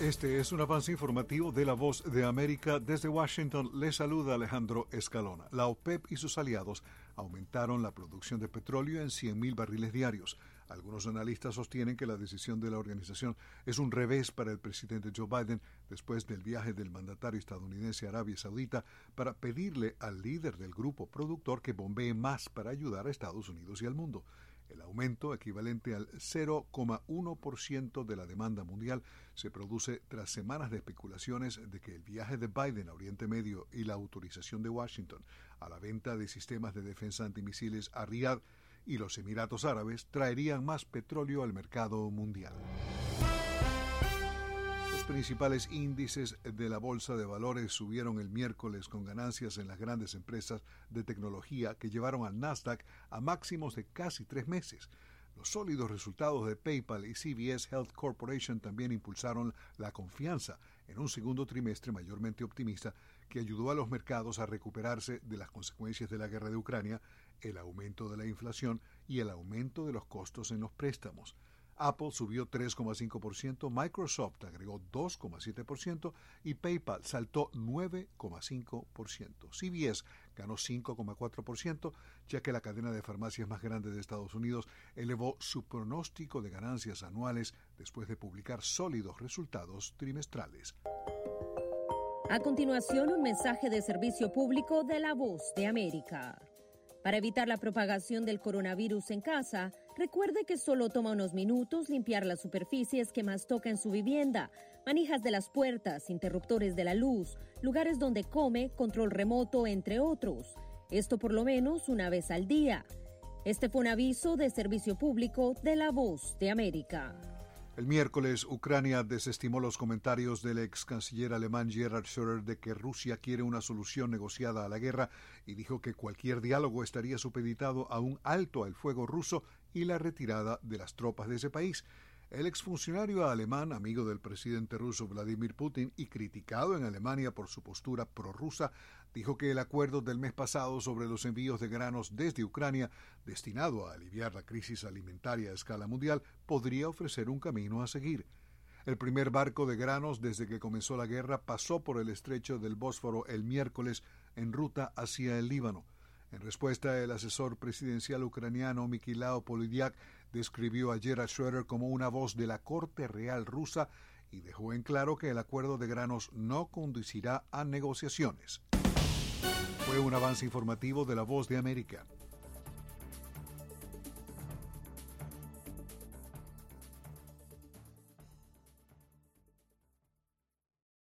Este es un avance informativo de La Voz de América. Desde Washington les saluda Alejandro Escalona. La OPEP y sus aliados aumentaron la producción de petróleo en 100.000 barriles diarios. Algunos analistas sostienen que la decisión de la organización es un revés para el presidente Joe Biden después del viaje del mandatario estadounidense a Arabia Saudita para pedirle al líder del grupo productor que bombee más para ayudar a Estados Unidos y al mundo. El aumento, equivalente al 0,1% de la demanda mundial, se produce tras semanas de especulaciones de que el viaje de Biden a Oriente Medio y la autorización de Washington a la venta de sistemas de defensa antimisiles a Riad y los Emiratos Árabes traerían más petróleo al mercado mundial. Los principales índices de la Bolsa de Valores subieron el miércoles con ganancias en las grandes empresas de tecnología que llevaron al Nasdaq a máximos de casi 3 meses. Los sólidos resultados de PayPal y CVS Health Corporation también impulsaron la confianza en un segundo trimestre mayormente optimista que ayudó a los mercados a recuperarse de las consecuencias de la guerra de Ucrania, el aumento de la inflación y el aumento de los costos en los préstamos. Apple subió 3,5%, Microsoft agregó 2,7% y PayPal saltó 9,5%. CVS ganó 5,4%, ya que la cadena de farmacias más grande de Estados Unidos elevó su pronóstico de ganancias anuales después de publicar sólidos resultados trimestrales. A continuación, un mensaje de servicio público de La Voz de América. Para evitar la propagación del coronavirus en casa, recuerde que solo toma unos minutos limpiar las superficies que más toca en su vivienda, manijas de las puertas, interruptores de la luz, lugares donde come, control remoto, entre otros. Esto por lo menos una vez al día. Este fue un aviso de servicio público de La Voz de América. El miércoles, Ucrania desestimó los comentarios del ex canciller alemán Gerhard Schröder de que Rusia quiere una solución negociada a la guerra y dijo que cualquier diálogo estaría supeditado a un alto al fuego ruso y la retirada de las tropas de ese país. El exfuncionario alemán, amigo del presidente ruso Vladimir Putin y criticado en Alemania por su postura prorrusa, dijo que el acuerdo del mes pasado sobre los envíos de granos desde Ucrania, destinado a aliviar la crisis alimentaria a escala mundial, podría ofrecer un camino a seguir. El primer barco de granos desde que comenzó la guerra pasó por el estrecho del Bósforo el miércoles en ruta hacia el Líbano. En respuesta, el asesor presidencial ucraniano Mikhailo Podolyak describió a Gerhard Schröder como una voz de la Corte Real rusa y dejó en claro que el acuerdo de granos no conducirá a negociaciones. Fue un avance informativo de La Voz de América.